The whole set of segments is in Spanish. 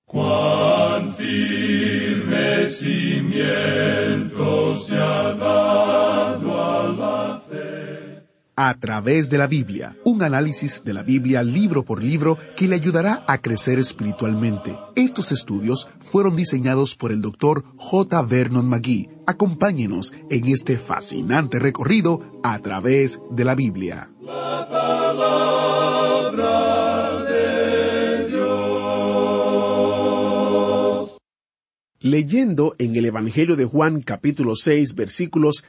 Cuán firme cimiento se ha dado a la fe. A través de la Biblia, un análisis de la Biblia libro por libro que le ayudará a crecer espiritualmente. Estos estudios fueron diseñados por el Dr. J. Vernon McGee. Acompáñenos en este fascinante recorrido a través de la Biblia. La palabra de Dios. Leyendo en el Evangelio de Juan capítulo 6 versículos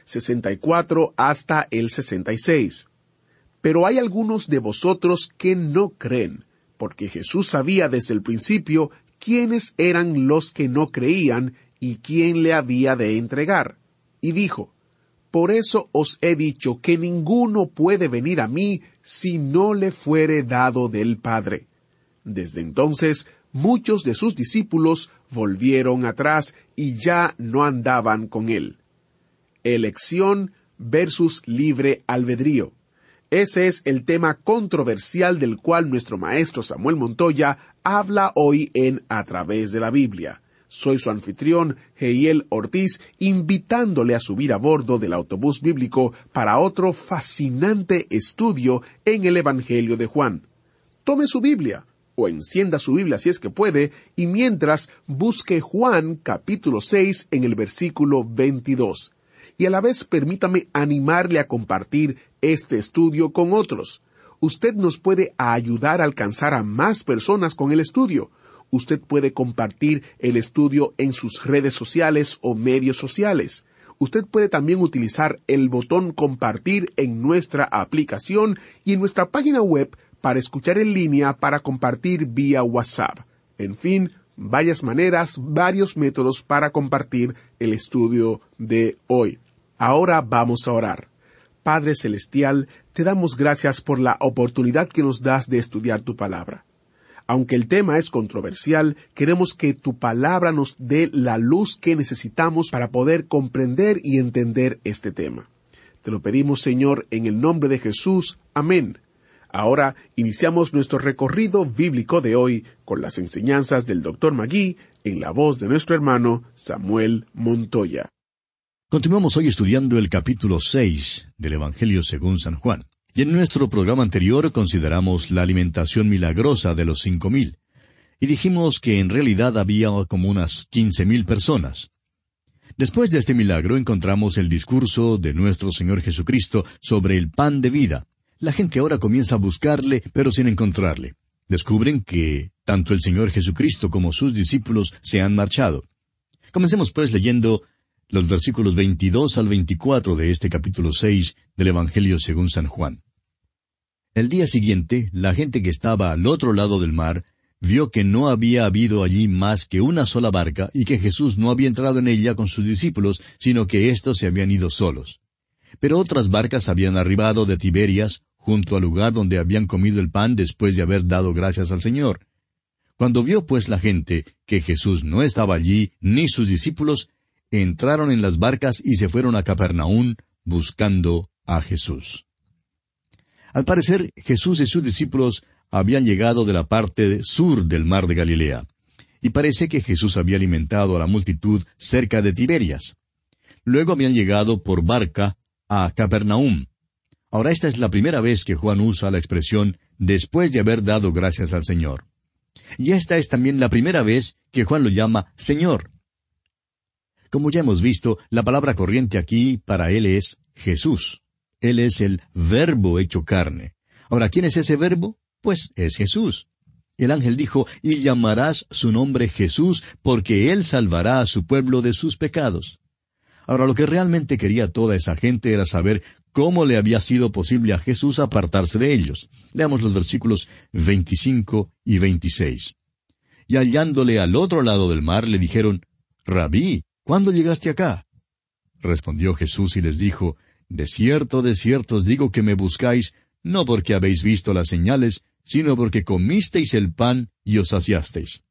64 hasta el 66. Pero hay algunos de vosotros que no creen, porque Jesús sabía desde el principio quiénes eran los que no creían y quién le había de entregar. Y dijo, por eso os he dicho que ninguno puede venir a mí si no le fuere dado del Padre. Desde entonces, muchos de sus discípulos volvieron atrás y ya no andaban con él. Elección versus libre albedrío. Ese es el tema controversial del cual nuestro maestro Samuel Montoya habla hoy en A Través de la Biblia. Soy su anfitrión, Heiel Ortiz, invitándole a subir a bordo del autobús bíblico para otro fascinante estudio en el Evangelio de Juan. Tome su Biblia, o encienda su Biblia si es que puede, y mientras busque Juan capítulo 6 en el versículo 22. Y a la vez permítame animarle a compartir este estudio con otros. Usted nos puede ayudar a alcanzar a más personas con el estudio. Usted puede compartir el estudio en sus redes sociales o medios sociales. Usted puede también utilizar el botón compartir en nuestra aplicación y en nuestra página web para escuchar en línea para compartir vía WhatsApp. En fin, varias maneras, varios métodos para compartir el estudio de hoy. Ahora vamos a orar. Padre Celestial, te damos gracias por la oportunidad que nos das de estudiar tu palabra. Aunque el tema es controversial, queremos que tu palabra nos dé la luz que necesitamos para poder comprender y entender este tema. Te lo pedimos, Señor, en el nombre de Jesús. Amén. Ahora iniciamos nuestro recorrido bíblico de hoy con las enseñanzas del Dr. McGee en la voz de nuestro hermano Samuel Montoya. Continuamos hoy estudiando el capítulo 6 del Evangelio según San Juan. Y en nuestro programa anterior consideramos la alimentación milagrosa de los 5,000. Y dijimos que en realidad había como unas 15,000 personas. Después de este milagro encontramos el discurso de nuestro Señor Jesucristo sobre el pan de vida. La gente ahora comienza a buscarle, pero sin encontrarle. Descubren que tanto el Señor Jesucristo como sus discípulos se han marchado. Comencemos pues leyendo los versículos 22 al 24 de este capítulo 6 del Evangelio según San Juan. El día siguiente, la gente que estaba al otro lado del mar vio que no había habido allí más que una sola barca y que Jesús no había entrado en ella con sus discípulos, sino que éstos se habían ido solos. Pero otras barcas habían arribado de Tiberias, junto al lugar donde habían comido el pan después de haber dado gracias al Señor. Cuando vio pues la gente que Jesús no estaba allí, ni sus discípulos, entraron en las barcas y se fueron a Capernaum buscando a Jesús. Al parecer, Jesús y sus discípulos habían llegado de la parte sur del mar de Galilea, y parece que Jesús había alimentado a la multitud cerca de Tiberias. Luego habían llegado por barca a Capernaum. Ahora esta es la primera vez que Juan usa la expresión después de haber dado gracias al Señor. Y esta es también la primera vez que Juan lo llama Señor. Como ya hemos visto, la palabra corriente aquí para él es Jesús. Él es el Verbo hecho carne. Ahora, ¿quién es ese Verbo? Pues es Jesús. El ángel dijo, y llamarás su nombre Jesús, porque él salvará a su pueblo de sus pecados. Ahora, lo que realmente quería toda esa gente era saber cómo le había sido posible a Jesús apartarse de ellos. Leamos los versículos 25 y 26. Y hallándole al otro lado del mar, le dijeron, Rabí, ¿cuándo llegaste acá? Respondió Jesús y les dijo, de cierto os digo que me buscáis, no porque habéis visto las señales, sino porque comisteis el pan y os saciasteis.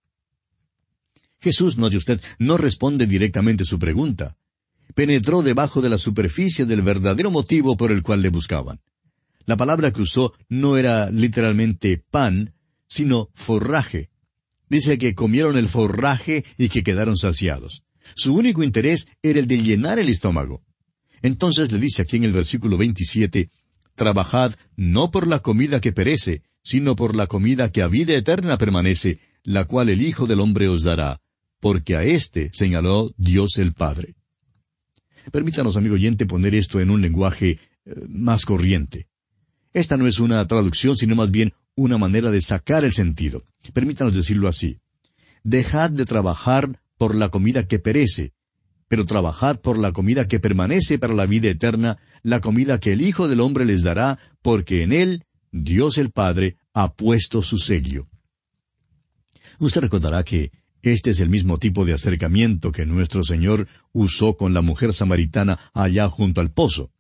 Jesús, note usted, no responde directamente su pregunta. Penetró debajo de la superficie del verdadero motivo por el cual le buscaban. La palabra que usó no era literalmente pan, sino forraje. Dice que comieron el forraje y que quedaron saciados. Su único interés era el de llenar el estómago. Entonces le dice aquí en el versículo 27, «Trabajad no por la comida que perece, sino por la comida que a vida eterna permanece, la cual el Hijo del Hombre os dará, porque a éste señaló Dios el Padre». Permítanos, amigo oyente, poner esto en un lenguaje más corriente. Esta no es una traducción, sino más bien una manera de sacar el sentido. Permítanos decirlo así. Dejad de trabajar por la comida que perece, pero trabajad por la comida que permanece para la vida eterna, la comida que el Hijo del Hombre les dará, porque en él Dios el Padre ha puesto su sello. Usted recordará que este es el mismo tipo de acercamiento que nuestro Señor usó con la mujer samaritana allá junto al pozo.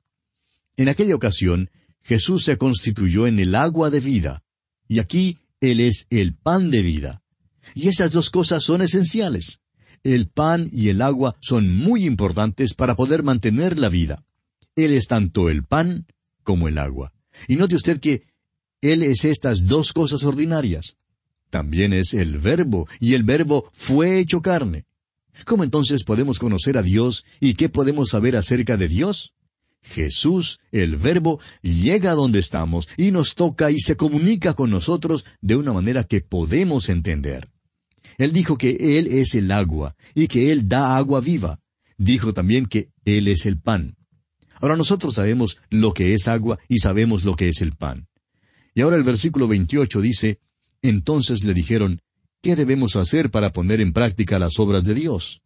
En aquella ocasión, Jesús se constituyó en el agua de vida, y aquí Él es el pan de vida. Y esas dos cosas son esenciales. El pan y el agua son muy importantes para poder mantener la vida. Él es tanto el pan como el agua. Y note usted que Él es estas dos cosas ordinarias. También es el Verbo, y el Verbo fue hecho carne. ¿Cómo entonces podemos conocer a Dios y qué podemos saber acerca de Dios? Jesús, el Verbo, llega a donde estamos y nos toca y se comunica con nosotros de una manera que podemos entender. Él dijo que Él es el agua y que Él da agua viva. Dijo también que Él es el pan. Ahora nosotros sabemos lo que es agua y sabemos lo que es el pan. Y ahora el versículo 28 dice, «Entonces le dijeron, ¿qué debemos hacer para poner en práctica las obras de Dios?».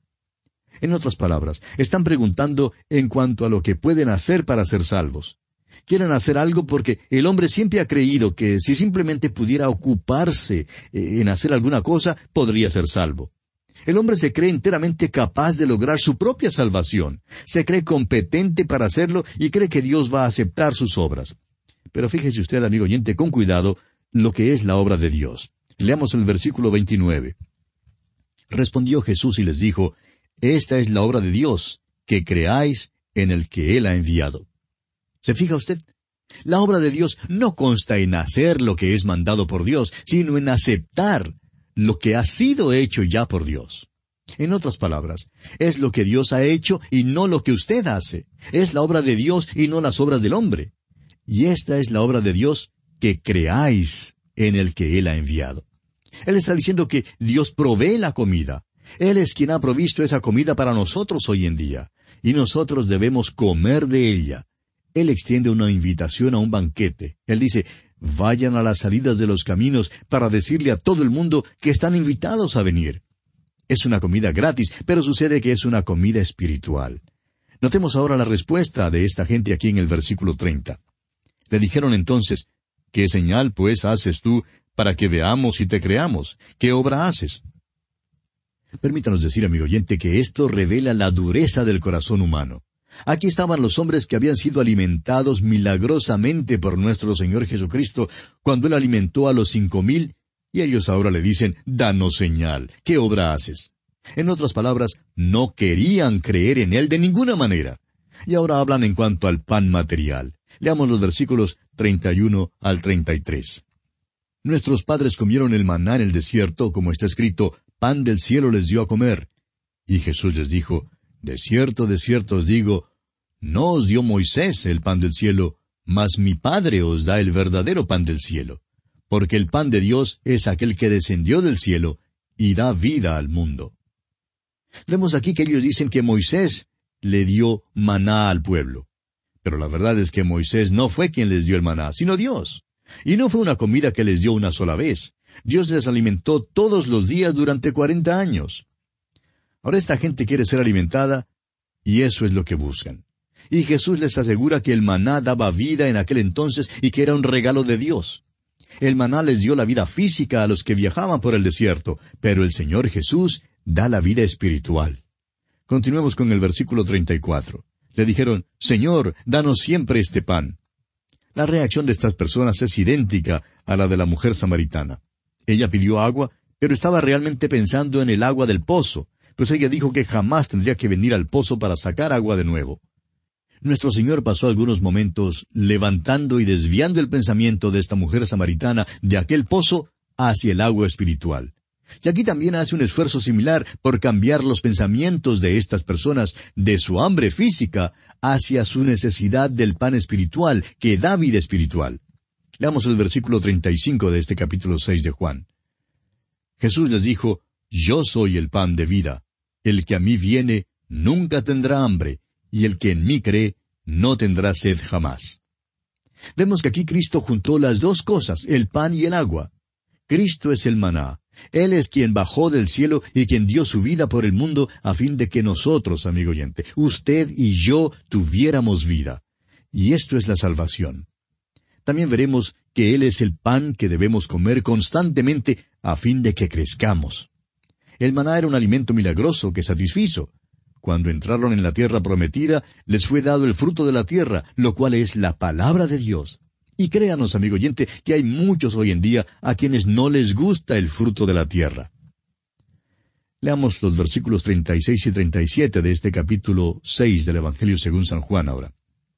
En otras palabras, están preguntando en cuanto a lo que pueden hacer para ser salvos. Quieren hacer algo porque el hombre siempre ha creído que si simplemente pudiera ocuparse en hacer alguna cosa, podría ser salvo. El hombre se cree enteramente capaz de lograr su propia salvación. Se cree competente para hacerlo y cree que Dios va a aceptar sus obras. Pero fíjese usted, amigo oyente, con cuidado, lo que es la obra de Dios. Leamos el versículo 29. Respondió Jesús y les dijo, «Esta es la obra de Dios, que creáis en el que Él ha enviado». ¿Se fija usted? La obra de Dios no consta en hacer lo que es mandado por Dios, sino en aceptar lo que ha sido hecho ya por Dios. En otras palabras, es lo que Dios ha hecho y no lo que usted hace. Es la obra de Dios y no las obras del hombre. Y esta es la obra de Dios, que creáis en el que Él ha enviado. Él está diciendo que Dios provee la comida. Él es quien ha provisto esa comida para nosotros hoy en día, y nosotros debemos comer de ella. Él extiende una invitación a un banquete. Él dice, vayan a las salidas de los caminos para decirle a todo el mundo que están invitados a venir. Es una comida gratis, pero sucede que es una comida espiritual. Notemos ahora la respuesta de esta gente aquí en el versículo 30. Le dijeron entonces, ¿qué señal pues haces tú para que veamos y te creamos? ¿Qué obra haces? Permítanos decir, amigo oyente, que esto revela la dureza del corazón humano. Aquí estaban los hombres que habían sido alimentados milagrosamente por nuestro Señor Jesucristo cuando Él alimentó a los 5,000, y ellos ahora le dicen, danos señal, ¿qué obra haces? En otras palabras, no querían creer en Él de ninguna manera. Y ahora hablan en cuanto al pan material. Leamos los versículos 31 al 33. Nuestros padres comieron el maná en el desierto, como está escrito, pan del cielo les dio a comer. Y Jesús les dijo, de cierto os digo, no os dio Moisés el pan del cielo, mas mi Padre os da el verdadero pan del cielo. Porque el pan de Dios es aquel que descendió del cielo y da vida al mundo. Vemos aquí que ellos dicen que Moisés le dio maná al pueblo. Pero la verdad es que Moisés no fue quien les dio el maná, sino Dios. Y no fue una comida que les dio una sola vez. Dios les alimentó todos los días durante 40 años. Ahora esta gente quiere ser alimentada, y eso es lo que buscan. Y Jesús les asegura que el maná daba vida en aquel entonces y que era un regalo de Dios. El maná les dio la vida física a los que viajaban por el desierto, pero el Señor Jesús da la vida espiritual. Continuemos con el versículo 34. Le dijeron, Señor, danos siempre este pan. La reacción de estas personas es idéntica a la de la mujer samaritana. Ella pidió agua, pero estaba realmente pensando en el agua del pozo, pues ella dijo que jamás tendría que venir al pozo para sacar agua de nuevo. Nuestro Señor pasó algunos momentos levantando y desviando el pensamiento de esta mujer samaritana de aquel pozo hacia el agua espiritual. Y aquí también hace un esfuerzo similar por cambiar los pensamientos de estas personas de su hambre física hacia su necesidad del pan espiritual que da vida espiritual. Leamos el versículo 35 de este capítulo 6 de Juan. Jesús les dijo, Yo soy el pan de vida. El que a mí viene nunca tendrá hambre, y el que en mí cree no tendrá sed jamás. Vemos que aquí Cristo juntó las dos cosas, el pan y el agua. Cristo es el maná. Él es quien bajó del cielo y quien dio su vida por el mundo a fin de que nosotros, amigo oyente, usted y yo tuviéramos vida. Y esto es la salvación. También veremos que Él es el pan que debemos comer constantemente a fin de que crezcamos. El maná era un alimento milagroso que satisfizo. Cuando entraron en la tierra prometida, les fue dado el fruto de la tierra, lo cual es la palabra de Dios. Y créanos, amigo oyente, que hay muchos hoy en día a quienes no les gusta el fruto de la tierra. Leamos los versículos 36 y 37 de este capítulo 6 del Evangelio según San Juan ahora.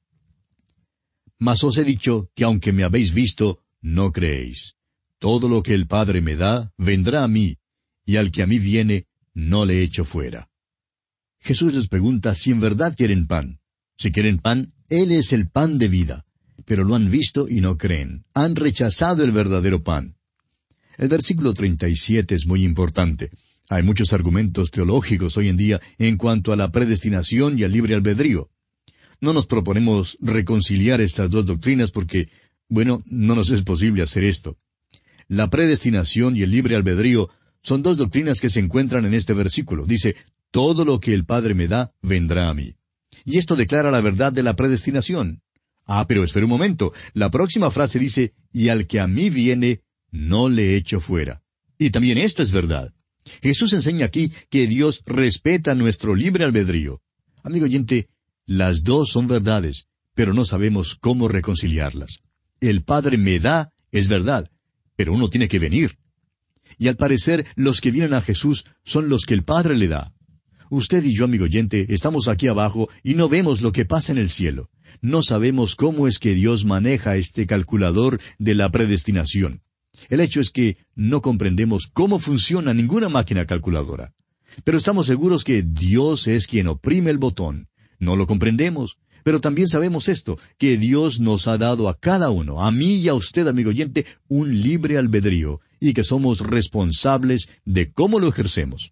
Mas os he dicho que aunque me habéis visto, no creéis. Todo lo que el Padre me da, vendrá a mí, y al que a mí viene, no le echo fuera. Jesús les pregunta si en verdad quieren pan. Si quieren pan, Él es el pan de vida. Pero lo han visto y no creen. Han rechazado el verdadero pan. El versículo 37 es muy importante. Hay muchos argumentos teológicos hoy en día en cuanto a la predestinación y al libre albedrío. No nos proponemos reconciliar estas dos doctrinas porque, no nos es posible hacer esto. La predestinación y el libre albedrío son dos doctrinas que se encuentran en este versículo. Dice, todo lo que el Padre me da, vendrá a mí. Y esto declara la verdad de la predestinación. Pero espera un momento. La próxima frase dice, y al que a mí viene, no le echo fuera. Y también esto es verdad. Jesús enseña aquí que Dios respeta nuestro libre albedrío. Amigo oyente, las dos son verdades, pero no sabemos cómo reconciliarlas. El Padre me da, es verdad, pero uno tiene que venir. Y al parecer, los que vienen a Jesús son los que el Padre le da. Usted y yo, amigo oyente, estamos aquí abajo y no vemos lo que pasa en el cielo. No sabemos cómo es que Dios maneja este calculador de la predestinación. El hecho es que no comprendemos cómo funciona ninguna máquina calculadora. Pero estamos seguros que Dios es quien oprime el botón. No lo comprendemos, pero también sabemos esto, que Dios nos ha dado a cada uno, a mí y a usted, amigo oyente, un libre albedrío, y que somos responsables de cómo lo ejercemos.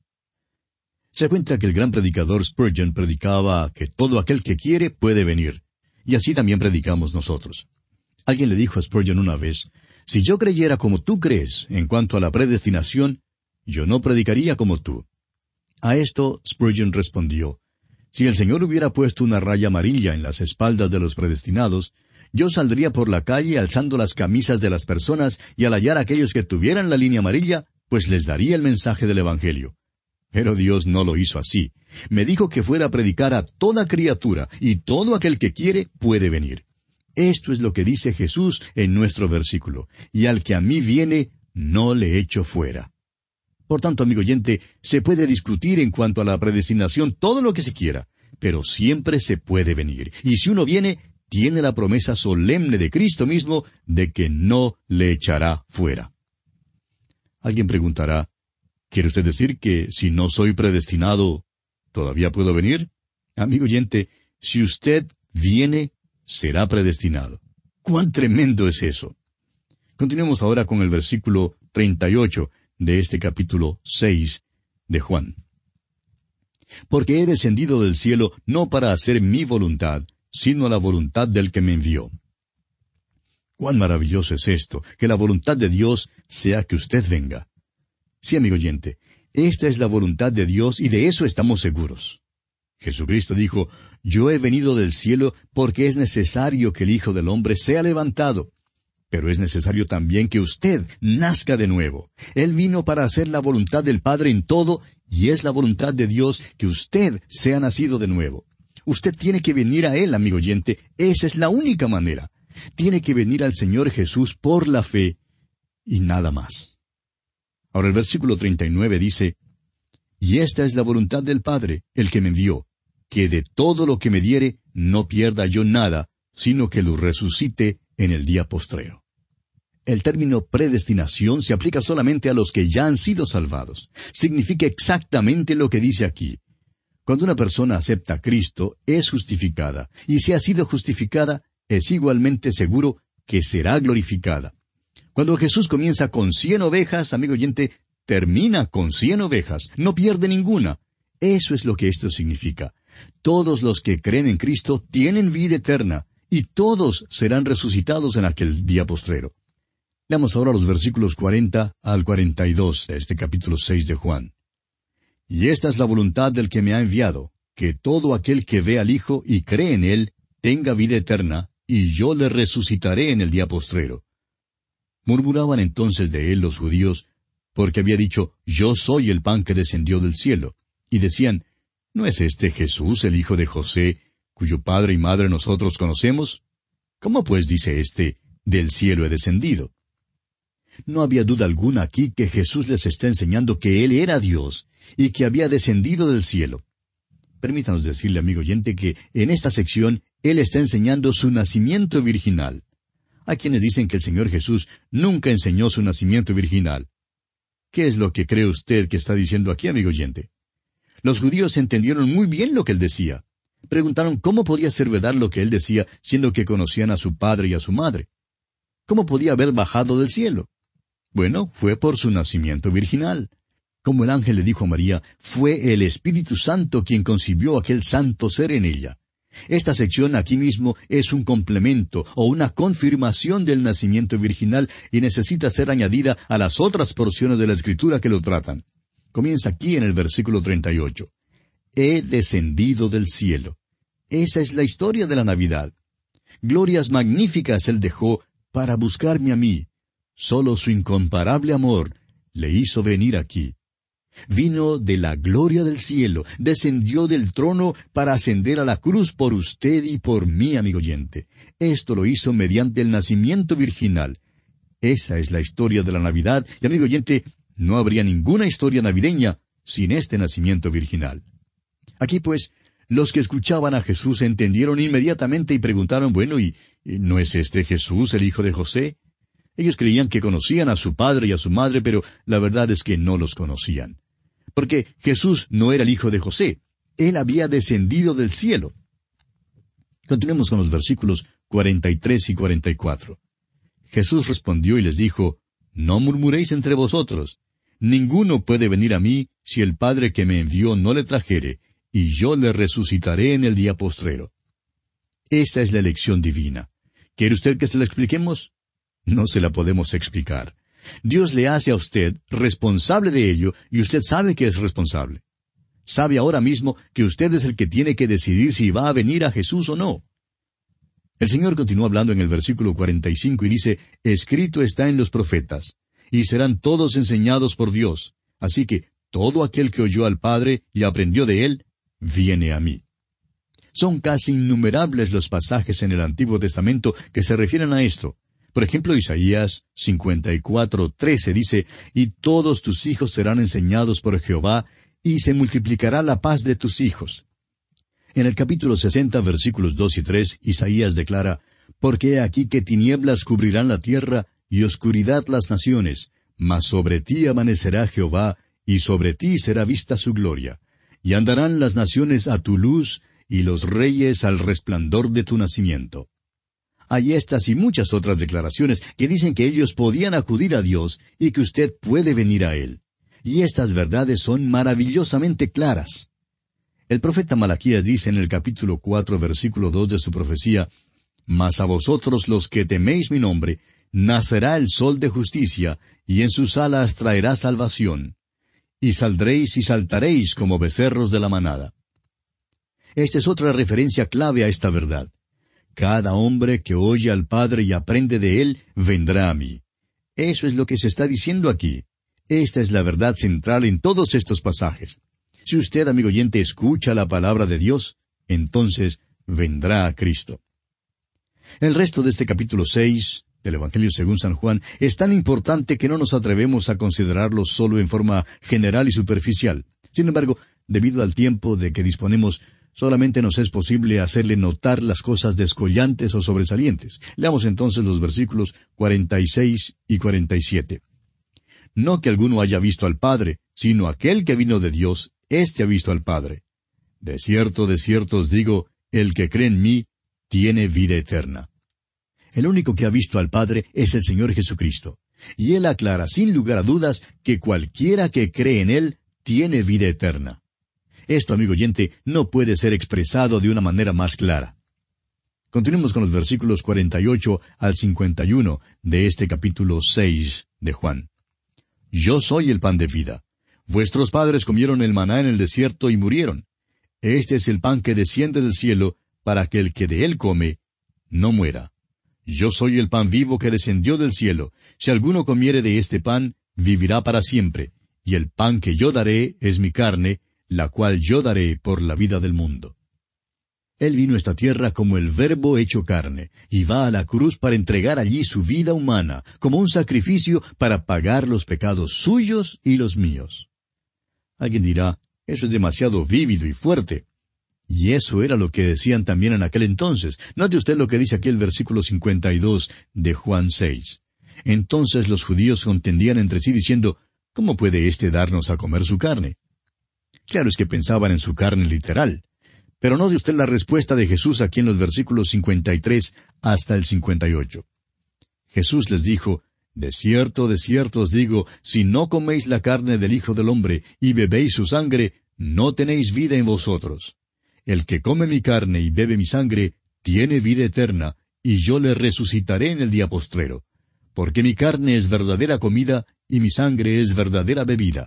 Se cuenta que el gran predicador Spurgeon predicaba que todo aquel que quiere puede venir, y así también predicamos nosotros. Alguien le dijo a Spurgeon una vez, si yo creyera como tú crees en cuanto a la predestinación, yo no predicaría como tú. A esto Spurgeon respondió, si el Señor hubiera puesto una raya amarilla en las espaldas de los predestinados, yo saldría por la calle alzando las camisas de las personas y al hallar a aquellos que tuvieran la línea amarilla, pues les daría el mensaje del Evangelio. Pero Dios no lo hizo así. Me dijo que fuera a predicar a toda criatura, y todo aquel que quiere puede venir. Esto es lo que dice Jesús en nuestro versículo. Y al que a mí viene, no le echo fuera. Por tanto, amigo oyente, se puede discutir en cuanto a la predestinación todo lo que se quiera, pero siempre se puede venir. Y si uno viene, tiene la promesa solemne de Cristo mismo de que no le echará fuera. Alguien preguntará, ¿quiere usted decir que si no soy predestinado, todavía puedo venir? Amigo oyente, si usted viene, será predestinado. ¡Cuán tremendo es eso! Continuemos ahora con el versículo 38 de este capítulo 6 de Juan. Porque he descendido del cielo no para hacer mi voluntad, sino la voluntad del que me envió. ¡Cuán maravilloso es esto, que la voluntad de Dios sea que usted venga! Sí, amigo oyente, esta es la voluntad de Dios y de eso estamos seguros. Jesucristo dijo, yo he venido del cielo porque es necesario que el Hijo del Hombre sea levantado. Pero es necesario también que usted nazca de nuevo. Él vino para hacer la voluntad del Padre en todo, y es la voluntad de Dios que usted sea nacido de nuevo. Usted tiene que venir a Él, amigo oyente. Esa es la única manera. Tiene que venir al Señor Jesús por la fe, y nada más. Ahora el versículo 39 dice, y esta es la voluntad del Padre, el que me envió, que de todo lo que me diere no pierda yo nada, sino que lo resucite en el día postrero. El término predestinación se aplica solamente a los que ya han sido salvados. Significa exactamente lo que dice aquí. Cuando una persona acepta a Cristo, es justificada, y si ha sido justificada, es igualmente seguro que será glorificada. Cuando Jesús comienza con 100 ovejas, amigo oyente, termina con 100 ovejas, no pierde ninguna. Eso es lo que esto significa. Todos los que creen en Cristo tienen vida eterna, y todos serán resucitados en aquel día postrero. Leamos ahora los versículos 40 al 42 de este capítulo 6 de Juan. Y esta es la voluntad del que me ha enviado, que todo aquel que ve al Hijo y cree en Él, tenga vida eterna, y yo le resucitaré en el día postrero. Murmuraban entonces de él los judíos, porque había dicho, yo soy el pan que descendió del cielo. Y decían, ¿no es este Jesús el hijo de José, cuyo padre y madre nosotros conocemos? ¿Cómo pues dice éste, del cielo he descendido? No había duda alguna aquí que Jesús les está enseñando que Él era Dios y que había descendido del cielo. Permítanos decirle, amigo oyente, que en esta sección Él está enseñando su nacimiento virginal. Hay quienes dicen que el Señor Jesús nunca enseñó su nacimiento virginal. ¿Qué es lo que cree usted que está diciendo aquí, amigo oyente? Los judíos entendieron muy bien lo que Él decía. Preguntaron cómo podía ser verdad lo que Él decía, siendo que conocían a su padre y a su madre. ¿Cómo podía haber bajado del cielo? Bueno, fue por su nacimiento virginal. Como el ángel le dijo a María, fue el Espíritu Santo quien concibió aquel santo ser en ella. Esta sección aquí mismo es un complemento o una confirmación del nacimiento virginal y necesita ser añadida a las otras porciones de la Escritura que lo tratan. Comienza aquí en el versículo 38. He descendido del cielo. Esa es la historia de la Navidad. Glorias magníficas Él dejó para buscarme a mí. Solo su incomparable amor le hizo venir aquí. Vino de la gloria del cielo, descendió del trono para ascender a la cruz por usted y por mí, amigo oyente. Esto lo hizo mediante el nacimiento virginal. Esa es la historia de la Navidad, y amigo oyente, no habría ninguna historia navideña sin este nacimiento virginal. Aquí pues, los que escuchaban a Jesús entendieron inmediatamente y preguntaron, bueno, ¿y no es este Jesús el hijo de José? Ellos creían que conocían a su padre y a su madre, pero la verdad es que no los conocían. Porque Jesús no era el hijo de José. Él había descendido del cielo. Continuemos con los versículos 43 y 44. Jesús respondió y les dijo, no murmuréis entre vosotros. Ninguno puede venir a mí si el Padre que me envió no le trajere, y yo le resucitaré en el día postrero. Esta es la elección divina. ¿Quiere usted que se la expliquemos? No se la podemos explicar. Dios le hace a usted responsable de ello y usted sabe que es responsable. Sabe ahora mismo que usted es el que tiene que decidir si va a venir a Jesús o no. El Señor continúa hablando en el versículo 45 y dice, escrito está en los profetas, y serán todos enseñados por Dios. Así que todo aquel que oyó al Padre y aprendió de Él, viene a mí. Son casi innumerables los pasajes en el Antiguo Testamento que se refieren a esto. Por ejemplo, Isaías 54:13 dice, y todos tus hijos serán enseñados por Jehová, y se multiplicará la paz de tus hijos. En el capítulo 60, versículos 2 y 3, Isaías declara, porque he aquí que tinieblas cubrirán la tierra, y oscuridad las naciones, mas sobre ti amanecerá Jehová, y sobre ti será vista su gloria. Y andarán las naciones a tu luz, y los reyes al resplandor de tu nacimiento. Hay estas y muchas otras declaraciones que dicen que ellos podían acudir a Dios y que usted puede venir a Él. Y estas verdades son maravillosamente claras. El profeta Malaquías dice en el capítulo 4, versículo 2 de su profecía, mas a vosotros los que teméis mi nombre, nacerá el sol de justicia, y en sus alas traerá salvación. Y saldréis y saltaréis como becerros de la manada. Esta es otra referencia clave a esta verdad. Cada hombre que oye al Padre y aprende de Él, vendrá a mí. Eso es lo que se está diciendo aquí. Esta es la verdad central en todos estos pasajes. Si usted, amigo oyente, escucha la palabra de Dios, entonces vendrá a Cristo. El resto de este capítulo 6 del Evangelio según San Juan es tan importante que no nos atrevemos a considerarlo solo en forma general y superficial. Sin embargo, debido al tiempo de que disponemos, solamente nos es posible hacerle notar las cosas descollantes o sobresalientes. Leamos entonces los versículos 46 y 47. No que alguno haya visto al Padre, sino aquel que vino de Dios, éste ha visto al Padre. De cierto os digo, el que cree en mí, tiene vida eterna. El único que ha visto al Padre es el Señor Jesucristo. Y Él aclara sin lugar a dudas que cualquiera que cree en Él tiene vida eterna. Esto, amigo oyente, no puede ser expresado de una manera más clara. Continuemos con los versículos 48 al 51 de este capítulo 6 de Juan. Yo soy el pan de vida. Vuestros padres comieron el maná en el desierto y murieron. Este es el pan que desciende del cielo, para que el que de él come no muera. Yo soy el pan vivo que descendió del cielo. Si alguno comiere de este pan, vivirá para siempre. Y el pan que yo daré es mi carne, la cual yo daré por la vida del mundo. Él vino a esta tierra como el Verbo hecho carne, y va a la cruz para entregar allí su vida humana, como un sacrificio para pagar los pecados suyos y los míos. Alguien dirá, eso es demasiado vívido y fuerte. Y eso era lo que decían también en aquel entonces. Note usted lo que dice aquí el versículo 52 de Juan 6. Entonces los judíos contendían entre sí diciendo, ¿cómo puede éste darnos a comer su carne? Claro es que pensaban en su carne literal. Pero note usted la respuesta de Jesús aquí en los versículos 53 hasta el 58. Jesús les dijo, de cierto os digo, si no coméis la carne del Hijo del Hombre y bebéis su sangre, no tenéis vida en vosotros. El que come mi carne y bebe mi sangre, tiene vida eterna, y yo le resucitaré en el día postrero. Porque mi carne es verdadera comida, y mi sangre es verdadera bebida.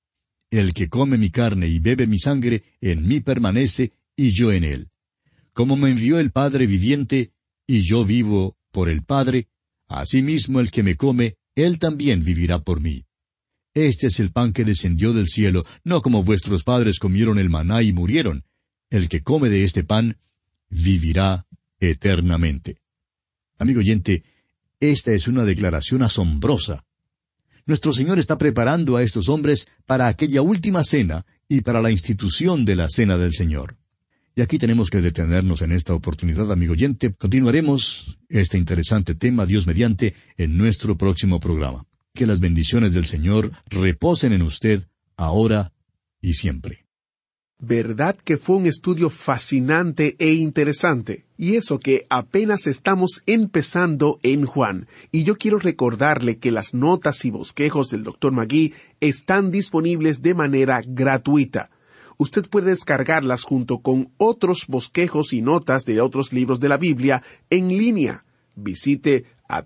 El que come mi carne y bebe mi sangre, en mí permanece, y yo en él. Como me envió el Padre viviente, y yo vivo por el Padre, asimismo el que me come, él también vivirá por mí. Este es el pan que descendió del cielo, no como vuestros padres comieron el maná y murieron. El que come de este pan, vivirá eternamente. Amigo oyente, esta es una declaración asombrosa. Nuestro Señor está preparando a estos hombres para aquella última cena y para la institución de la cena del Señor. Y aquí tenemos que detenernos en esta oportunidad, amigo oyente. Continuaremos este interesante tema, Dios mediante, en nuestro próximo programa. Que las bendiciones del Señor reposen en usted, ahora y siempre. ¿Verdad que fue un estudio fascinante e interesante? Y eso que apenas estamos empezando en Juan. Y yo quiero recordarle que las notas y bosquejos del Dr. Magui están disponibles de manera gratuita. Usted puede descargarlas junto con otros bosquejos y notas de otros libros de la Biblia en línea. Visite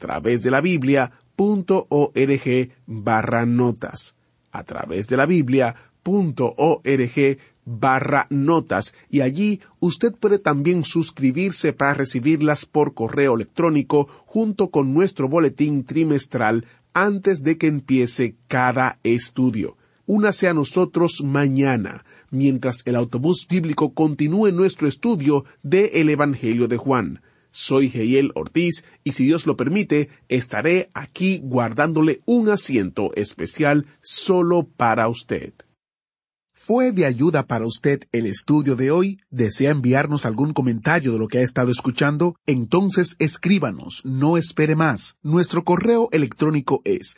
atravesdelabiblia.org/notas. atravesdelabiblia.org/notas, y allí usted puede también suscribirse para recibirlas por correo electrónico junto con nuestro boletín trimestral antes de que empiece cada estudio. Únase a nosotros mañana, mientras el autobús bíblico continúe nuestro estudio del Evangelio de Juan. Soy Jehiel Ortiz, y si Dios lo permite, estaré aquí guardándole un asiento especial solo para usted. ¿Fue de ayuda para usted el estudio de hoy? ¿Desea enviarnos algún comentario de lo que ha estado escuchando? Entonces escríbanos, no espere más. Nuestro correo electrónico es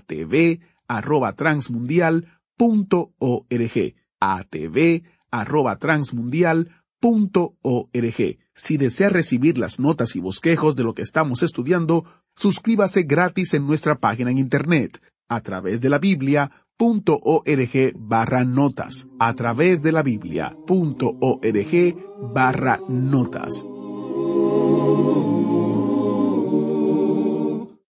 atv@transmundial.org. atv@transmundial.org. Si desea recibir las notas y bosquejos de lo que estamos estudiando, suscríbase gratis en nuestra página en internet, atravesdelabiblia.org/notas. atravesdelabiblia.org/notas.